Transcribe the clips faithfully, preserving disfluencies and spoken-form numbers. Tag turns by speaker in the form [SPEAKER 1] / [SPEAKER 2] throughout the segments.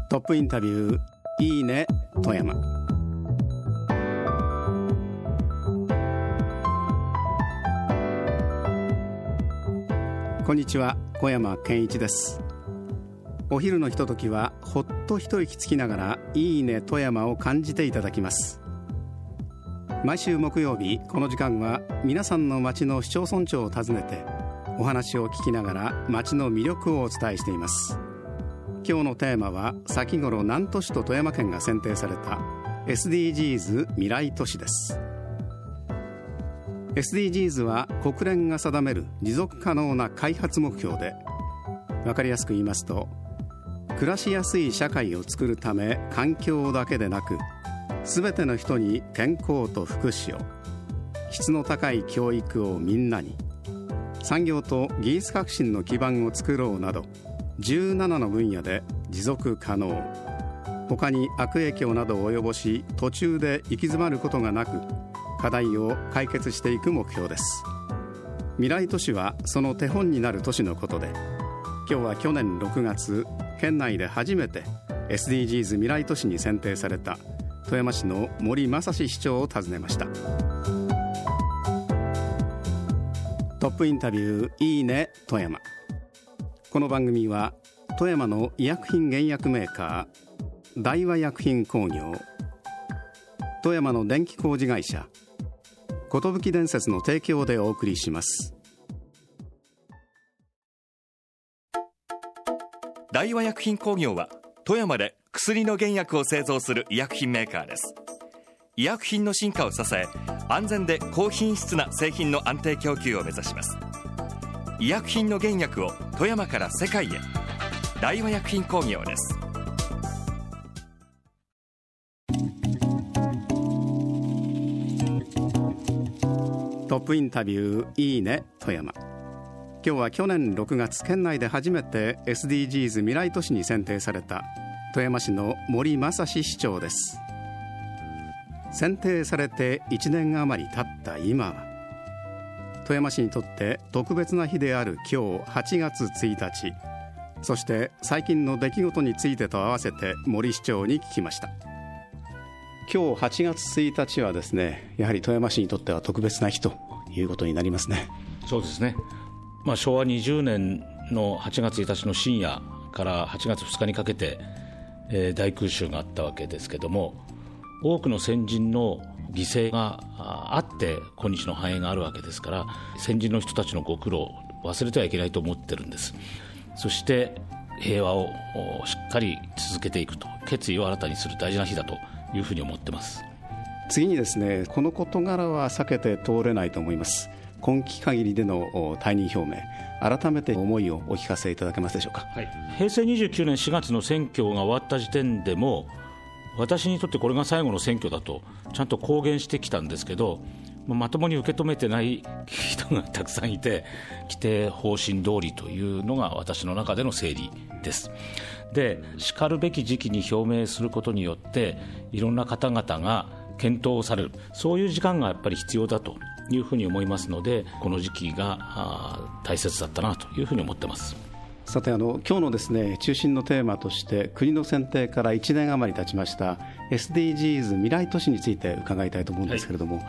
[SPEAKER 1] トップインタビューいいね富山。こんにちは、小山健一です。お昼のひとときはほっと一息つきながらいいね富山を感じていただきます。毎週木曜日この時間は皆さんの町の市町村長を訪ねてお話を聞きながら町の魅力をお伝えしています。今日のテーマは先頃南砺市と富山県が選定された エスディージーズ 未来都市です。 エスディージーズ は国連が定める持続可能な開発目標で、分かりやすく言いますと、暮らしやすい社会を作るため環境だけでなくすべての人に健康と福祉を、質の高い教育をみんなに、産業と技術革新の基盤を作ろうなどじゅうななの分野で持続可能、他に悪影響などを及ぼし途中で行き詰まることがなく課題を解決していく目標です。未来都市はその手本になる都市のことで、今日は去年ろくがつ県内で初めて エスディージーズ 未来都市に選定された富山市の森正史市長を訪ねました。トップインタビューいいね富山。この番組は富山の医薬品原薬メーカー大和薬品工業、富山の電気工事会社寿伝説の提供でお送りします。
[SPEAKER 2] 大和薬品工業は富山で薬の原薬を製造する医薬品メーカーです。医薬品の進化を支え、安全で高品質な製品の安定供給を目指します。医薬品の原薬を富山から世界へ、大和薬品工業です。
[SPEAKER 1] トップインタビューいいね富山。今日は去年ろくがつ県内で初めて エスディージーズ 未来都市に選定された富山市の森正史市長です。選定されていちねん余り経った今は、富山市にとって特別な日である今日はちがつついたち、そして最近の出来事についてと合わせて森市長に聞きました。今日はちがつついたちはですね、やはり富山市にとっては特別な日ということになりますね。
[SPEAKER 3] そうですね、まあ、しょうわにじゅうねんのはちがつついたちの深夜からはちがつふつかにかけて、えー、大空襲があったわけですけども、多くの先人の犠牲があって今日の繁栄があるわけですから、先人の人たちのご苦労を忘れてはいけないと思ってるんです。そして平和をしっかり続けていくと、決意を新たにする大事な日だというふうに思ってます。
[SPEAKER 1] 次にですね、この事柄は避けて通れないと思います。今期限りでの退任表明、改めて思いをお聞かせいただけますでしょうか。
[SPEAKER 3] はい、平成にじゅうきゅうねんしがつの選挙が終わった時点でも、私にとってこれが最後の選挙だとちゃんと公言してきたんですけど、まともに受け止めてない人がたくさんいて、規定方針通りというのが私の中での整理です。で、しかるべき時期に表明することによっていろんな方々が検討される、そういう時間がやっぱり必要だというふうに思いますので、この時期が大切だったなというふうに思ってます。
[SPEAKER 1] さて、あの今日のですね、中心のテーマとして国の選定からいちねん余り経ちました エスディージーズ 未来都市について伺いたいと思うんですけれども、はい、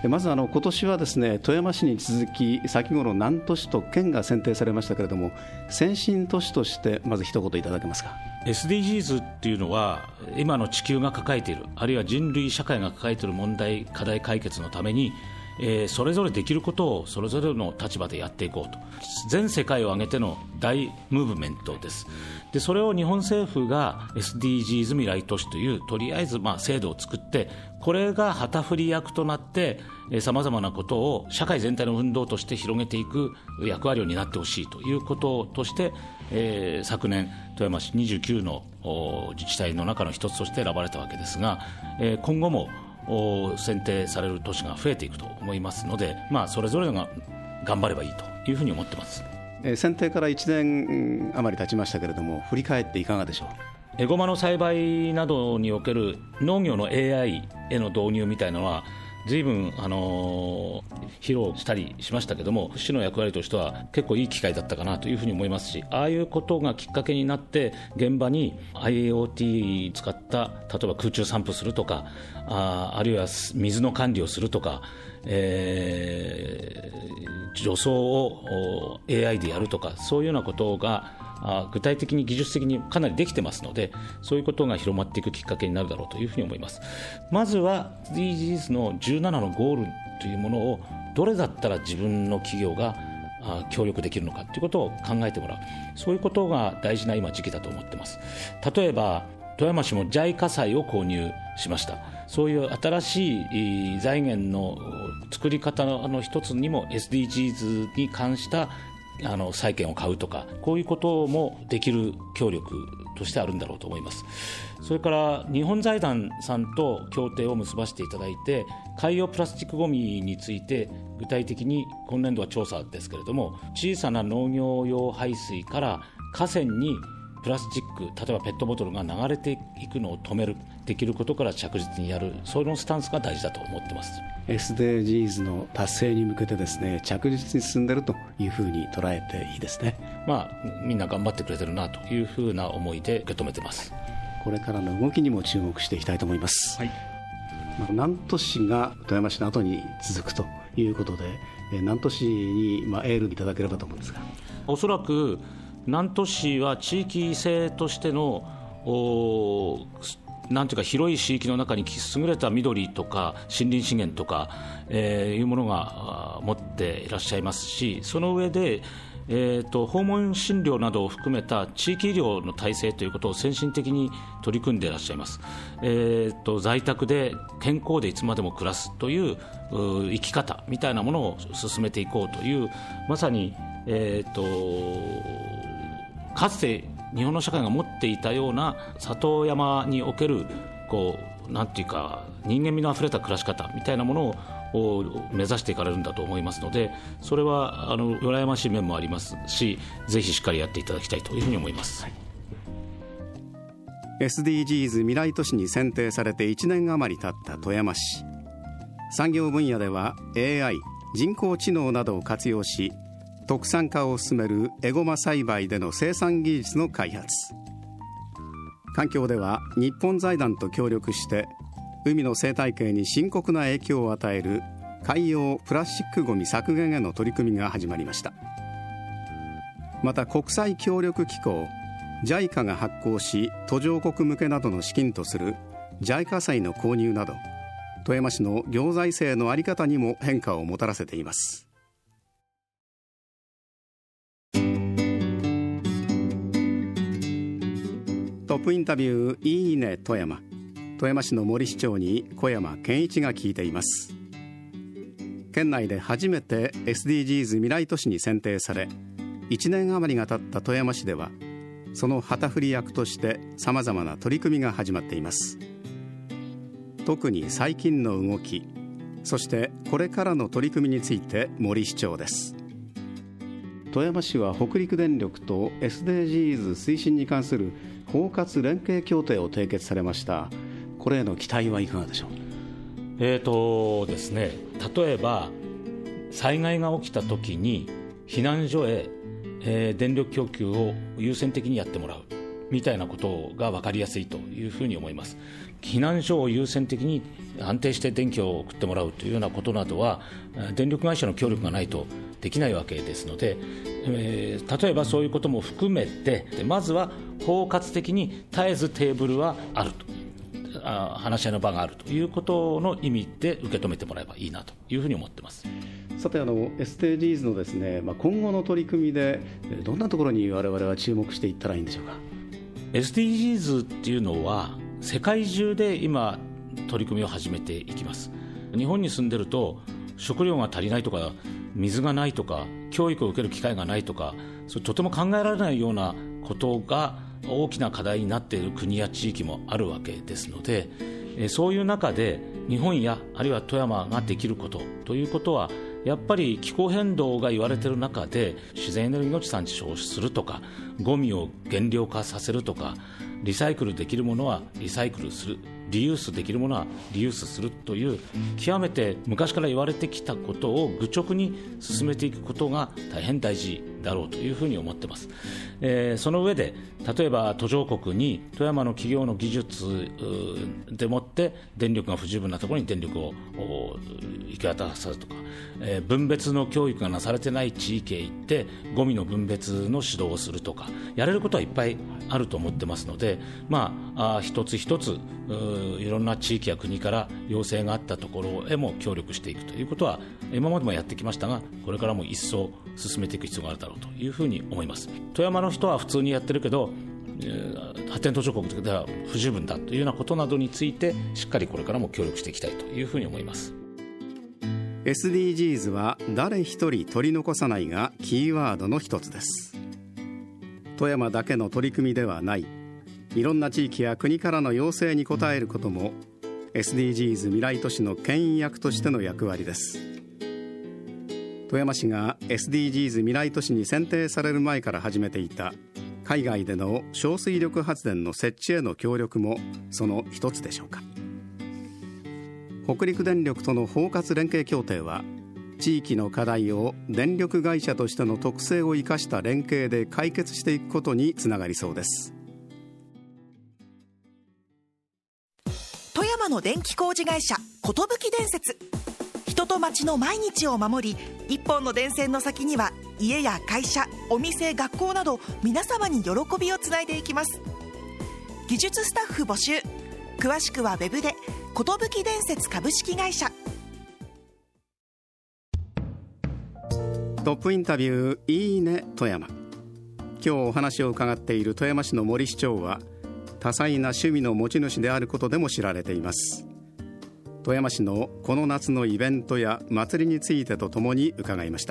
[SPEAKER 1] まずあの今年はですね、富山市に続き先頃南砺市と県が選定されましたけれども、先進都市としてまず一言いただけますか。
[SPEAKER 3] エスディージーズ っていうのは今の地球が抱えている、あるいは人類社会が抱えている問題課題解決のために、えー、それぞれできることをそれぞれの立場でやっていこうと、全世界を挙げての大ムーブメントです。で、それを日本政府が エスディージーズ 未来都市というとりあえずまあ制度を作って、これが旗振り役となってさまざまなことを社会全体の運動として広げていく役割を担ってほしいということとして、えー、昨年富山市にじゅうきゅうの自治体の中の一つとして選ばれたわけですが、えー、今後も選定される都市が増えていくと思いますので、まあ、それぞれが頑張ればいいというふうに思ってます。
[SPEAKER 1] えー、選定からいちねん余り経ちましたけれども、振り返っていかがでしょう。
[SPEAKER 3] エゴマの栽培などにおける農業の エーアイ への導入みたいなのは随分、あのー、披露したりしましたけども、市の役割としては結構いい機会だったかなというふうに思いますし、ああいうことがきっかけになって現場に アイオーティー 使った例えば空中散布するとか、 あ, あるいは水の管理をするとか、えー、除草を エーアイ でやるとか、そういうようなことが具体的に技術的にかなりできてますので、そういうことが広まっていくきっかけになるだろうというふうに思います。まずは エスディージーズ のじゅうななのゴールというものをどれだったら自分の企業が協力できるのかということを考えてもらう、そういうことが大事な今時期だと思っています。例えば富山市もジャイ火災を購入しました。そういう新しい財源の作り方の一つにも エスディージーズ に関したあの債券を買うとか、こういうこともできる協力としてあるんだろうと思います。それから日本財団さんと協定を結ばせていただいて、海洋プラスチックごみについて具体的に今年度は調査ですけれども、小さな農業用排水から河川にプラスチック、例えばペットボトルが流れていくのを止める、できることから着実にやる、そのスタンスが大事だと思っています。
[SPEAKER 1] エスディージーズ の達成に向けてですね、着実に進んでいるというふうに捉えていいですね。
[SPEAKER 3] まあ、みんな頑張ってくれてるなというふうな思いで受け止めています。
[SPEAKER 1] これからの動きにも注目していきたいと思います、はい。まあ、南砺市が富山市の後に続くということで、南砺市にまあエールいただければと思うんですが、
[SPEAKER 3] おそらく南砺市は地域性としてのなんていうか広い地域の中に優れた緑とか森林資源とか、えー、いうものが持っていらっしゃいますし、その上で、えー、と訪問診療などを含めた地域医療の体制ということを先進的に取り組んでいらっしゃいます。えー、と在宅で健康でいつまでも暮らすという生き方みたいなものを進めていこうという、まさに、えー、とかつて日本の社会が持っていたような里山におけるこうなんていうか人間味のあふれた暮らし方みたいなものを目指していかれるんだと思いますので、それはあの羨ましい面もありますし、ぜひしっかりやっていただきたいというふうに思います、はい。
[SPEAKER 1] エスディージーズ 未来都市に選定されていちねん余り経った富山市、産業分野では エーアイ 人工知能などを活用し特産化を進めるエゴマ栽培での生産技術の開発、環境では日本財団と協力して海の生態系に深刻な影響を与える海洋プラスチックごみ削減への取り組みが始まりました。また国際協力機構 ジャイカ が発行し途上国向けなどの資金とするジャイ火災の購入など、富山市の行財政の在り方にも変化をもたらせています。トップインタビューいいね富山。富山市の森市長に小山健一が聞いています。県内で初めて エスディージーズ 未来都市に選定され、いちねん余りが経った富山市ではその旗振り役としてさまざまな取り組みが始まっています。特に最近の動き、そしてこれからの取り組みについて森市長です。富山市は北陸電力と エスディージーズ 推進に関する包括連携協定を締結されました。これへの期待はいかがでしょう。
[SPEAKER 3] えーとですね、例えば災害が起きた時に避難所へ、えー、電力供給を優先的にやってもらうみたいなことが分かりやすいというふうに思います。避難所を優先的に安定して電気を送ってもらうというようなことなどは電力会社の協力がないとできないわけですので、えー、例えばそういうことも含めて、まずは包括的に絶えずテーブルはあると、あ話し合いの場があるということの意味で受け止めてもらえばいいなというふうに思っています。
[SPEAKER 1] さて、あの エスディージーズ のですね、まあ、今後の取り組みでどんなところに我々は注目していったらいいんでしょうか。
[SPEAKER 3] エスディージーズ っていうのは世界中で今取り組みを始めていきます。日本に住んでると食料が足りないとか水がないとか教育を受ける機会がないとか、それとても考えられないようなことが大きな課題になっている国や地域もあるわけですので、そういう中で日本やあるいは富山ができることということは、やっぱり気候変動が言われている中で自然エネルギーの地産地消するとか、ゴミを減量化させるとか、リサイクルできるものはリサイクルするリユースできるものはリユースするという極めて昔から言われてきたことを愚直に進めていくことが大変大事だろうというふうに思っています。えー、その上で例えば途上国に富山の企業の技術でもって電力が不十分なところに電力を行き渡らせるとか、えー、分別の教育がなされてない地域へ行ってゴミの分別の指導をするとか、やれることはいっぱいあると思ってますので、まあ、あ一つ一ついろんな地域や国から要請があったところへも協力していくということは今までもやってきましたが、これからも一層進めていく必要があるだろうというふうに思います。富山の人は普通にやってるけど、発展途上国では不十分だというようなことなどについてしっかりこれからも協力していきたいというふうに思います。
[SPEAKER 1] エスディージーズ は誰一人取り残さないがキーワードの一つです。富山だけの取り組みではない、いろんな地域や国からの要請に応えることも エスディージーズ 未来都市の牽引役としての役割です。富山市が エスディージーズ 未来都市に選定される前から始めていた海外での小水力発電の設置への協力もその一つでしょうか。北陸電力との包括連携協定は地域の課題を電力会社としての特性を生かした連携で解決していくことにつながりそうです。
[SPEAKER 4] 富山の電気工事会社寿電節、人と町の毎日を守り、一本の電線の先には家や会社、お店、学校など皆様に喜びをつないでいきます。技術スタッフ募集、詳しくはウェブで寿電節株式会社。
[SPEAKER 1] トップインタビューいいね富山。今日お話を伺っている富山市の森市長は多彩な趣味の持ち主であることでも知られています。富山市のこの夏のイベントや祭りについてとともに伺いました。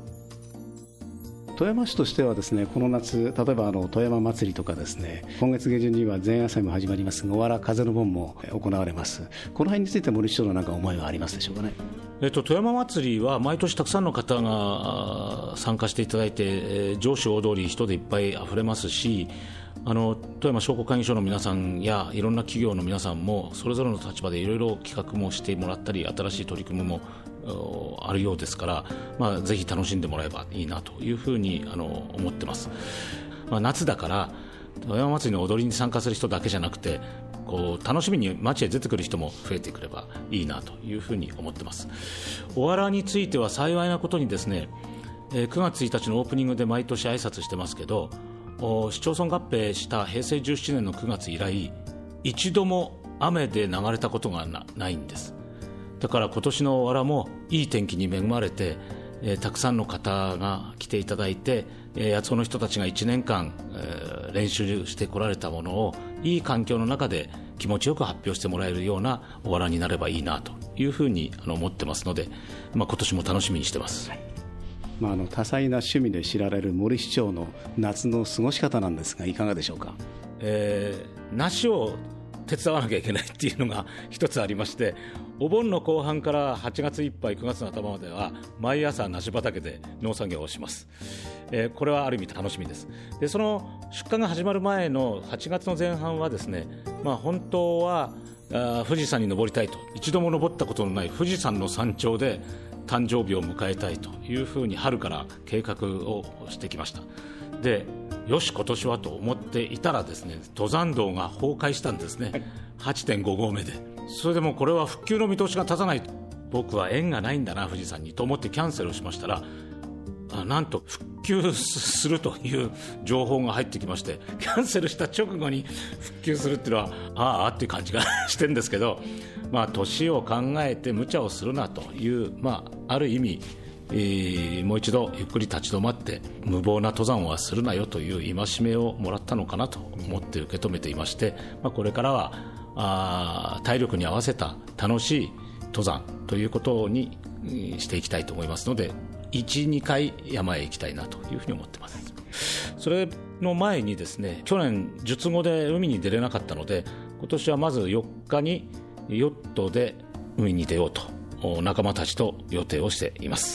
[SPEAKER 1] 富山市としてはですね、この夏、例えばあの富山祭りとかですね、今月下旬には前夜祭も始まりますが、おわら風の盆も行われます。この辺について森市長の何か思いはありますでしょうかね。
[SPEAKER 3] えっと、富山祭りは毎年たくさんの方が参加していただいて、えー、上司大通り人でいっぱいあふれますし、あの富山商工会議所の皆さんやいろんな企業の皆さんもそれぞれの立場でいろいろ企画もしてもらったり、新しい取り組みもあるようですから、まあ、ぜひ楽しんでもらえばいいなというふうにあの思ってます。まあ、夏だから富山祭りの踊りに参加する人だけじゃなくて、こう楽しみに街へ出てくる人も増えてくればいいなというふうに思ってます。おわらについては幸いなことにですね、くがつついたちのオープニングで毎年挨拶してますけど、市町村合併したへいせいじゅうななねんのくがつ以来一度も雨で流れたことが な, ないんです。だから今年のおわらもいい天気に恵まれて、えー、たくさんの方が来ていただいて、えー、八尾の人たちがいちねんかん、えー、練習してこられたものをいい環境の中で気持ちよく発表してもらえるようなおわらになればいいなというふうにあの思ってますので、まあ、今年も楽しみにしてます。
[SPEAKER 1] まあ、あの多彩な趣味で知られる森市長の夏の過ごし方なんですがいかがでしょうか。
[SPEAKER 3] えー、梨を手伝わなきゃいけないっていうのが一つありまして、お盆の後半からはちがついっぱいくがつの頭までは毎朝梨畑で農作業をします。えー、これはある意味楽しみです。でその出荷が始まる前のはちがつの前半はですね、まあ、本当はあ富士山に登りたいと、一度も登ったことのない富士山の山頂で誕生日を迎えたいというふうに春から計画をしてきました。でよし今年はと思っていたらですね、登山道が崩壊したんですね、はい、はちてんごごうめで。それでもこれは復旧の見通しが立たない、僕は縁がないんだな富士山にと思ってキャンセルをしましたら、あなんと復旧するという情報が入ってきまして、キャンセルした直後に復旧するっていうのはああっていう感じがしてるんですけど、まあ、年を考えて無茶をするなという、まあ、ある意味、えー、もう一度ゆっくり立ち止まって無謀な登山はするなよという戒めをもらったのかなと思って受け止めていまして、まあ、これからはあ体力に合わせた楽しい登山ということにしていきたいと思いますので、いち、にかい山へ行きたいなというふうに思ってます。それの前にですね、去年術後で海に出れなかったので、今年はまずよっかにヨットで海に出ようと仲間たちと予定をしています。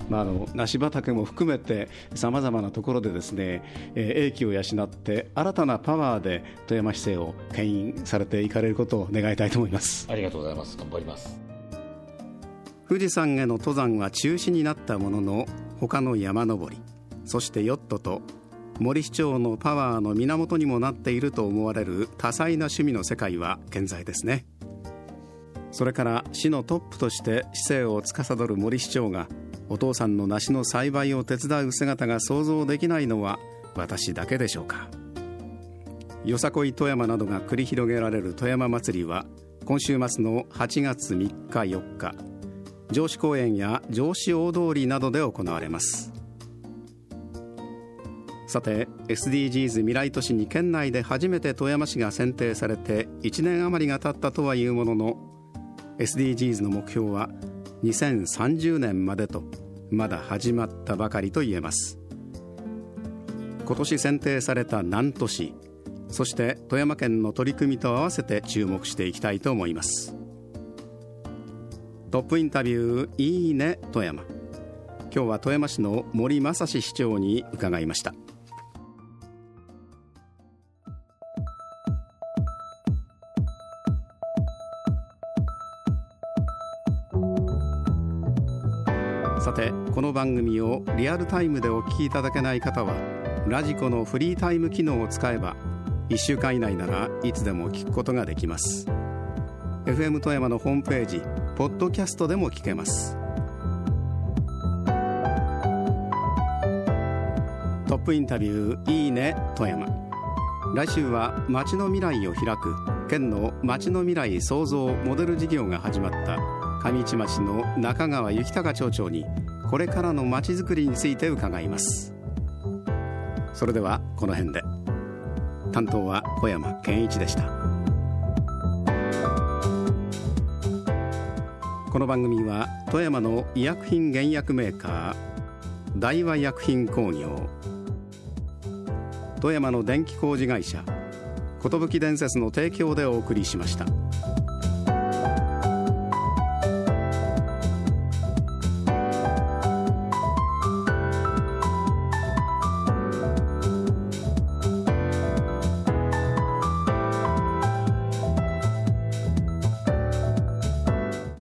[SPEAKER 1] まあ、あの梨畑も含めてさまざまなところでですね、えー、英気を養って新たなパワーで富山市政を牽引されていかれることを願いたいと思います。
[SPEAKER 3] ありがとうございます。頑張ります。
[SPEAKER 1] 富士山への登山は中止になったものの、他の山登り、そしてヨットと森市長のパワーの源にもなっていると思われる多彩な趣味の世界は健在ですね。それから市のトップとして市政を司る森市長がお父さんの梨の栽培を手伝う姿が想像できないのは私だけでしょうか。よさこい富山などが繰り広げられる富山祭りは今週末のはちがつみっかよっか、城址公園や城址大通りなどで行われます。さて エスディージーズ 未来都市に県内で初めて富山市が選定されていちねん余りが経ったとはいうものの、 エスディージーズ の目標はにせんさんじゅうねんまでとまだ始まったばかりと言えます。今年選定された南砺市、そして富山県の取り組みと合わせて注目していきたいと思います。トップインタビューいいね富山。今日は富山市の森正史市長に伺いました。さてこの番組をリアルタイムでお聞きいただけない方はラジコのフリータイム機能を使えばいっしゅうかん以内ならいつでも聞くことができます。 エフエム 富山のホームページポッドキャストでも聞けます。トップインタビューいいね富山。来週は街の未来を開く県の街の未来創造モデル事業が始まった上市町の中川幸隆町長にこれからの街づくりについて伺います。それではこの辺で。担当は小山健一でした。この番組は富山の医薬品原薬メーカー大和薬品工業、富山の電気工事会社寿電鉄の提供でお送りしました。